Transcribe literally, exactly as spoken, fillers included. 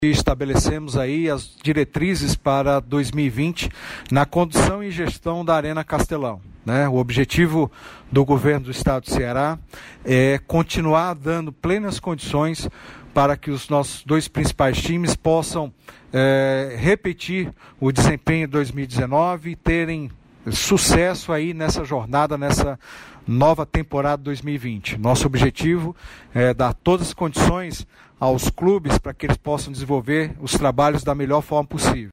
Estabelecemos aí as diretrizes para dois mil e vinte na condução e gestão da Arena Castelão, né? O objetivo do governo do estado do Ceará é continuar dando plenas condições para que os nossos dois principais times possam é, repetir o desempenho de dois mil e dezenove e terem sucesso aí nessa jornada, nessa nova temporada dois mil e vinte. Nosso objetivo é dar todas as condições aos clubes para que eles possam desenvolver os trabalhos da melhor forma possível.